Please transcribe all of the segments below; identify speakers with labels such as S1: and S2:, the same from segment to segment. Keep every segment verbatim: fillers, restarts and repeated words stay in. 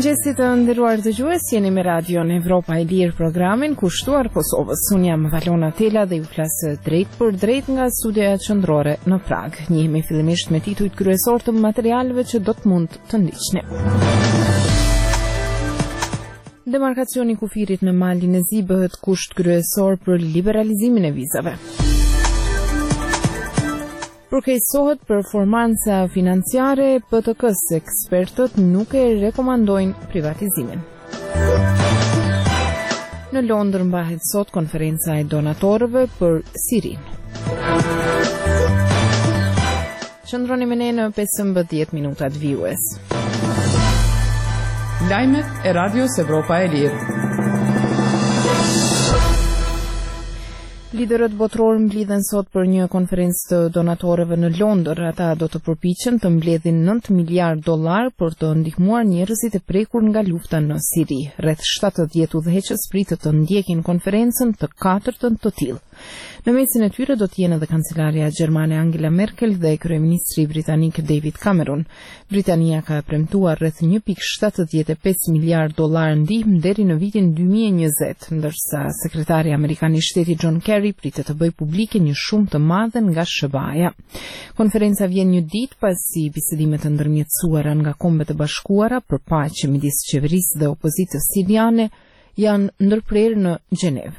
S1: Mirëmëngjesit të nderuar dëgjues, jeni me radion Evropa e Lirë, programin kushtuar Kosovës. Unë jam Valona Tela dhe ju flas drejt për drejt nga studioja qendrore në Prag. Njihemi fillimisht me titujt kryesor të materialeve që do të mund të ndiqni. Demarkacioni i kufirit në malin e Zi bëhet kusht kryesor për liberalizimin e vizave. Përkeqësohet performanca financiare, P T K-s ekspertët nuk e rekomandojnë privatizimin. Në Londër mbahet sot konferenca e donatorëve për Sirinë. Qëndroni me ne në pesëmbëdhjetë minutat vijues.
S2: Lajmet e Radios Evropa e Lirë.
S1: Liderët botror mblidhen sot për një konferencë të donatorëve në Londër. Ata do të përpiqen të mbledhin nëntë miliardë dollar për të ndihmuar njerëzit e prekur nga lufta në Siri. Rreth shtatëdhjetë udhëheqës pritet të ndjekin konferencën, të katërtën të tillë. Në mesin e tyre do të jenë edhe kancelarja gjermane Angela Merkel dhe kryeministri britanik David Cameron. Britania ka premtuar rreth një pikë shtatëdhjetë e pesë miliardë dollar ndihmë deri në vitin dy mijë e njëzet, ndërsa sekretari amerikan i shtetit John Kerry pritet të bëjë publike një shumë të madhe nga S B A-ja. Konferenca vjen një ditë pasi bisedimet të ndërmjetësuara nga Kombet e Bashkuara për paqe midis qeverisë dhe opozitës siriane janë ndërprerë në Gjenevë.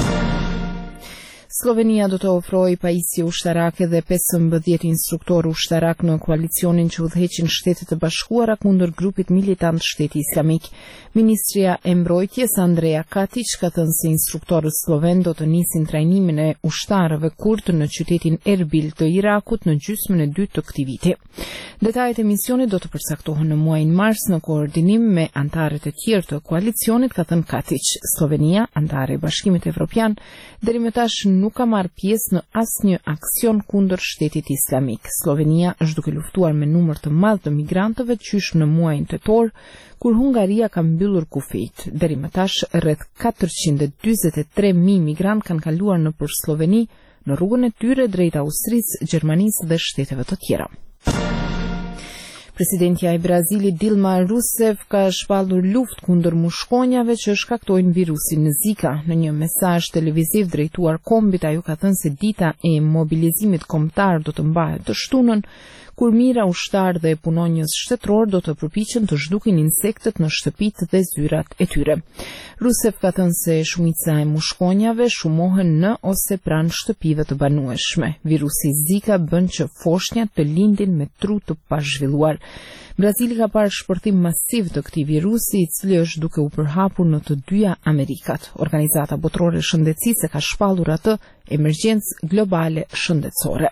S1: Slovenia do të ofrojë pajisje ushtarake dhe pesëmbëdhjetë instruktor ushtarak në koalicionin që udhëheqin Shtetet e Bashkuara kundër grupit militant Shteti Islamik. Ministria e Mbrojtjes Andrea Katić ka thënë se instruktorët sloven do të nisin trajnimin e ushtarëve kurd në qytetin Erbil të Irakut në gjysmën e dytë të këtij viti. Detajet e misionit do të përcaktohen në muajin mars në koordinim me antarët e tjerë të koalicionit, ka thënë Katić. Slovenia, antare e Bashkimit Evropian, deri më tash nuk ka marrë pjesë në asnjë aksion kundër Shtetit Islamik. Slovenia është duke luftuar me numër të madh të migrantëve qysh në muajin tetor, kur Hungaria ka mbyllur kufijt. Deri më tash rreth katërqind e dyzet e tre mijë migrant kanë kaluar nëpër Sloveni në rrugën e tyre drejt Austrisë, Gjermanisë dhe shteteve të tjera. Presidentja e Brazilit Dilma Rousseff ka shpallur luftë kundër mushkonjave që shkaktojnë virusin Zika. Në një mesazh televiziv drejtuar Kombit, ajo ka thënë se dita e mobilizimit kombëtar do të mbahet të shtunën, kur mijëra ushtarë dhe punonjës shtetëror do të përpiqen të zhdukin insektët në shtëpitë dhe zyrat e tyre. Rousseff ka thënë se shumica e mushkonjave shumohen në ose pranë shtëpive të banueshme. Virusi Zika bën që foshnjat të lindin me tru të pazhvilluar. Brazili ka parë shpërthim masiv të këtij virusi, i cili është duke u përhapur në të dyja Amerikat. Organizata Botërore e Shëndetësisë ka shpallur atë emergjencë globale shëndetësore.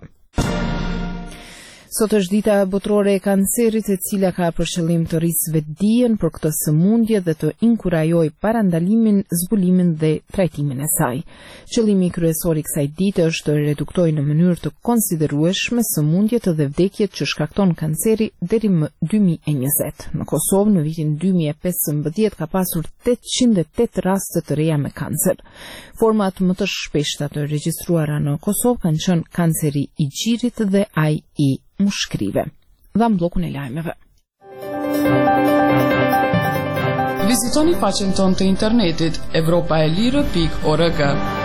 S1: Sot është dita botërore e kancerit, e cila ka për qëllim të rrisë vetdijen për këtë sëmundje dhe të inkurajojë parandalimin, zbulimin dhe trajtimin e saj. Qëllimi kryesor i kësaj dite është të reduktojë në mënyrë të konsiderueshme sëmundjet dhe vdekjet që shkakton kanceri deri më dy mijë e njëzet. Në Kosovë në vitin dy mijë e pesëmbëdhjetë ka pasur tetëqind e tetë raste të reja me kancer. Format më të shpeshta të regjistruara në Kosovë kanë qenë kanceri i gjirit dhe ai i mushkrive. Dham bllokun e lajmeve.
S2: Vizitoni faqen tonë të internetit evropa e lirë pikë org.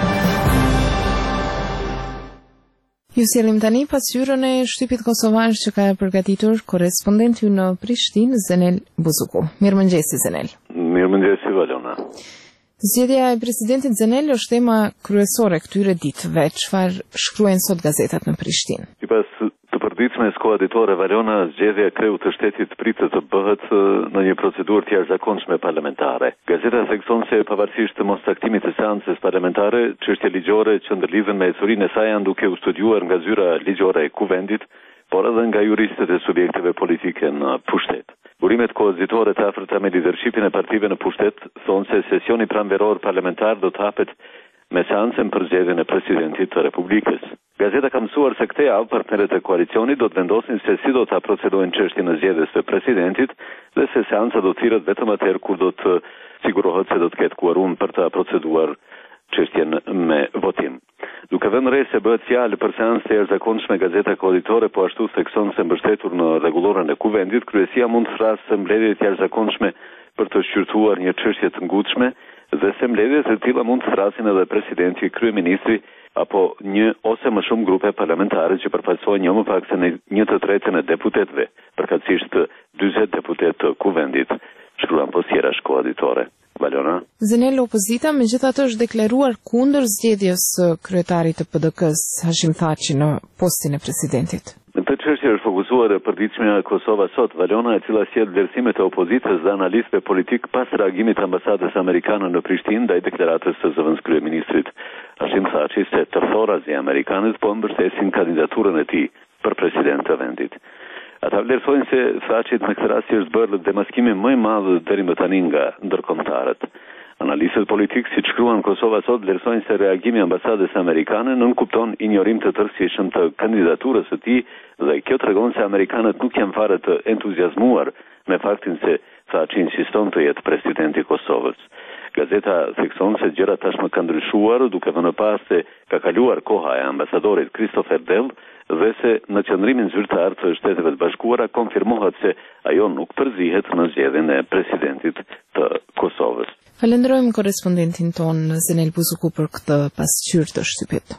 S1: Ju sjellim tani pasqyrën e shtypit kosovar që ka përgatitur korrespondenti në Prishtinë, Zenel Buzuku. Mirëmëngjes, Zenel.
S3: Mirëmëngjes, Valona.
S1: Zgjedhja e presidentit Zenel është tema kryesore këtyre ditëve. Çfarë shkruajnë sot gazetat në Prishtinë?
S3: Sipas të përditshme e skuaditore Valona, zgjedhja e kreut të shtetit pritet të bëhet në një procedurë të jashtëzakonshme parlamentare. Gazeta thekson se pavarësisht të mostaktimit të seancës parlamentare, çështje ligjore që ndërlidhen me ecurinë e saj janë duke u studiuar nga zyra ligjore e kuvendit, por edhe nga juristët e subjekteve politike në pushtet. Burimet koazitore të afërta me lidershipin e partive në pushtet thonë se sesioni pranveror parlamentar do të hapet me seancën për zgjedhjen e presidentit të Republikës. Gazeta ka mësuar se këtë javë partnerët e koalicionit do të vendosin se si do ta procedojnë çështjen e zgjedhjes së presidentit dhe se seanca do të thirret vetëm atëherë kur do të sigurohet se do të ketë kuorum për ta proceduar çështjen me votim. Duke vënë re se bëhet fjalë për seancë të jashtëzakonshme, gazeta koalitore po ashtu thekson se mbështetur në rregullorën e kuvendit, kryesia mund të thrasë se mbledhjet e jashtëzakonshme për të shqyrtuar një çështje të ngutshme dhe se mbledhje të tilla mund të thrasin edhe presidenti, kryeministri apo një ose më shumë grupe parlamentare që përfaqësojnë jo më pak se në një të tretën e deputetëve, përkatësisht dyzet deputet të kuvendit, shkruan posjera shkoaditore. Valona.
S1: Zenel, opozita megjithatë është deklaruar kundër zgjedhjes së kryetarit të P D K-s Hashim Thaçi në postin e presidentit.
S3: Në këtë çështje është fokusuar e përditshmja e Kosova sot, Valona, e cila sjell vlerësimet e opozitës dhe analistëve politik pas reagimit të ambasadës amerikane në Prishtinë ndaj deklaratës së zëvendës kryeministrit Hashim Thaçi se të forrazë amerikanët po mbështesin kandidaturën e tij për president të vendit. Ata vlerësojnë se Thaçit në këtë rast është bërë demaskimi më i madh deri më tani nga ndërkombëtarët. Analistët politik, siç shkruan Kosova sot, vlerësojnë se reagimi i ambasadës amerikane nënkupton injorim të tërësishëm të kandidaturës së tij dhe kjo tregon se amerikanët nuk janë fare të entuziazmuar me faktin se Thaçi insiston të jetë presidenti i Kosovës. Gazeta thekson se gjërat tashmë kanë ndryshuar duke vënë pas se ka kaluar koha e ambasadorit Christopher Dell dhe se në qëndrimin zyrtar të Shteteve të Bashkuara konfirmohet se ajo nuk përzihet në zgjedhjen e presidentit të Kosovës.
S1: Falenderojmë korrespondentin ton Zenel Buzuku për këtë pasqyrë të shtypit.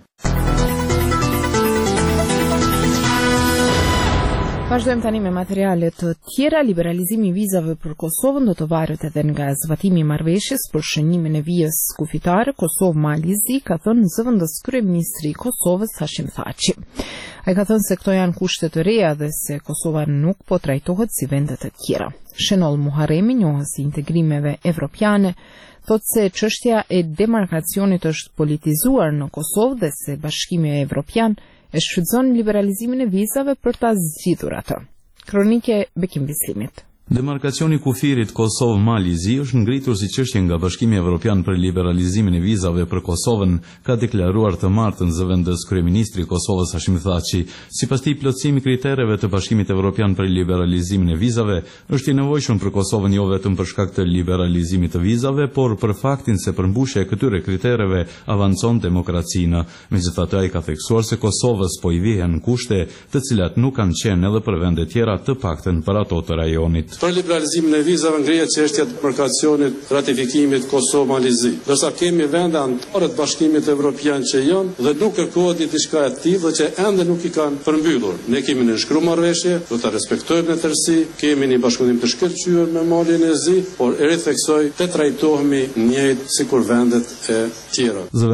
S1: Vazhdojmë tani me materiale të tjera. Liberalizimi i vizave për Kosovën do të varet edhe nga zbatimi i marrëveshjes për shënimin e vijës kufitare Kosovë-Mali Zi, ka thënë zëvendës kryeministri i Kosovës Hashim Thaçi. Ai ka thënë se këto janë kushte të reja dhe se Kosova nuk po trajtohet si vendet e tjera. Shenol Muharremi, njohës i integrimeve evropiane, thotë se çështja e demarkacionit është politizuar në Kosovë dhe se Bashkimi Evropian e shfrytëzon liberalizimin e vizave për ta zgjidhur atë. Kronike Bekim Bislimit.
S4: Demarkacioni kufirit Kosovë-Mali Zi është ngritur si çështje nga Bashkimi Evropian për liberalizimin e vizave për Kosovën, ka deklaruar të martën zëvendës kryeministri i Kosovës Hashim Thaçi. Sipas tij, plotësimi i kritereve të Bashkimit Evropian për liberalizimin e vizave është i nevojshëm për Kosovën jo vetëm për shkak të liberalizimit të vizave, por për faktin se përmbushja e këtyre kritereve avancon demokracinë. Megjithatë, ai ka theksuar se Kosovës po i vihen kushte, të cilat nuk kanë qenë edhe për vende tjera, të paktën për ato të rajonit.
S5: Për liberalizimin e vizave ngrihet çështja e demarkacionit, ratifikimit Kosovë-Mali Zi. Dorsa kemi vende anëtare të Bashkimit Evropian që janë dhe nuk kërkohet diçka e tillë dhe që ende nuk i kanë përmbyllur. Ne kemi nënshkruar marrëveshje, do ta respektojmë në tërësi, kemi një bashkëpunim të shkëlqyer me Malin e Zi, por e ritheksoj të trajtohemi njëjtë sikur vendet e tjera.